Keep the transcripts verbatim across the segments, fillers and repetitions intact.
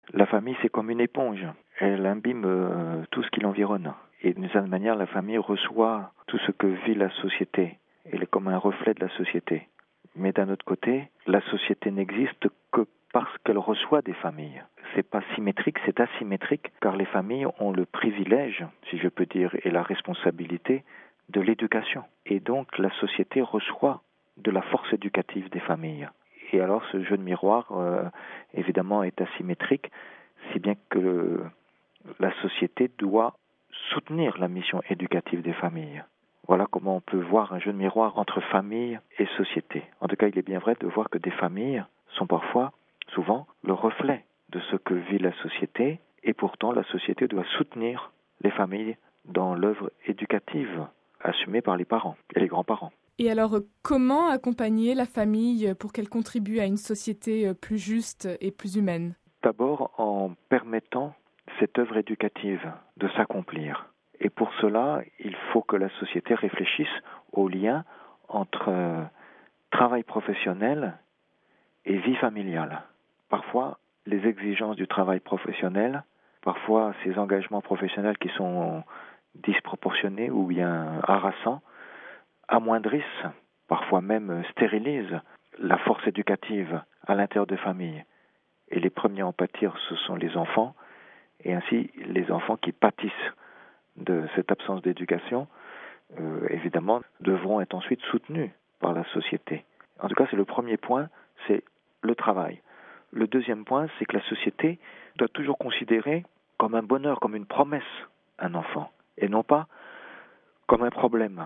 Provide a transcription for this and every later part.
La famille, c'est comme une éponge. Elle imbibe euh, tout ce qui l'environne. Et d'une certaine manière, la famille reçoit tout ce que vit la société. Elle est comme un reflet de la société. Mais d'un autre côté, la société n'existe que parce qu'elle reçoit des familles. C'est pas symétrique, c'est asymétrique, car les familles ont le privilège, si je peux dire, et la responsabilité de l'éducation. Et donc, la société reçoit de la force éducative des familles. Et alors, ce jeu de miroir, euh, évidemment, est asymétrique, si bien que le, la société doit soutenir la mission éducative des familles. Voilà comment on peut voir un jeu de miroir entre famille et société. En tout cas, il est bien vrai de voir que des familles sont parfois, souvent, le reflet de ce que vit la société, et pourtant la société doit soutenir les familles dans l'œuvre éducative assumée par les parents et les grands-parents. Et alors, comment accompagner la famille pour qu'elle contribue à une société plus juste et plus humaine ? D'abord en permettant cette œuvre éducative de s'accomplir. Et pour cela, il faut que la société réfléchisse au lien entre euh, travail professionnel et vie familiale. Parfois, les exigences du travail professionnel, parfois ces engagements professionnels qui sont disproportionnés ou bien harassants, amoindrissent, parfois même stérilisent la force éducative à l'intérieur des familles. Et les premiers à en pâtir, ce sont les enfants, et ainsi les enfants qui pâtissent de cette absence d'éducation, euh, évidemment, devront être ensuite soutenus par la société. En tout cas, c'est le premier point, c'est le travail. Le deuxième point, c'est que la société doit toujours considérer comme un bonheur, comme une promesse, un enfant, et non pas comme un problème.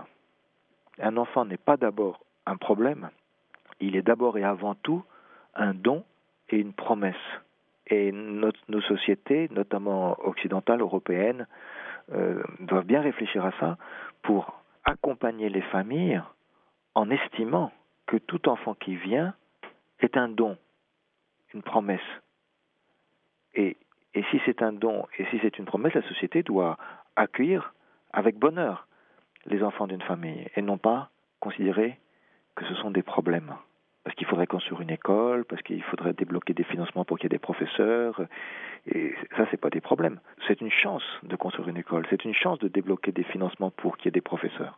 Un enfant n'est pas d'abord un problème, il est d'abord et avant tout un don et une promesse. Et notre, nos sociétés, notamment occidentales, européennes, euh, doivent bien réfléchir à ça pour accompagner les familles en estimant que tout enfant qui vient est un don, une promesse. Et, et si c'est un don et si c'est une promesse, la société doit accueillir avec bonheur les enfants d'une famille et non pas considérer que ce sont des problèmes. Parce qu'il faudrait construire une école, parce qu'il faudrait débloquer des financements pour qu'il y ait des professeurs. Et ça, c'est pas des problèmes. C'est une chance de construire une école. C'est une chance de débloquer des financements pour qu'il y ait des professeurs.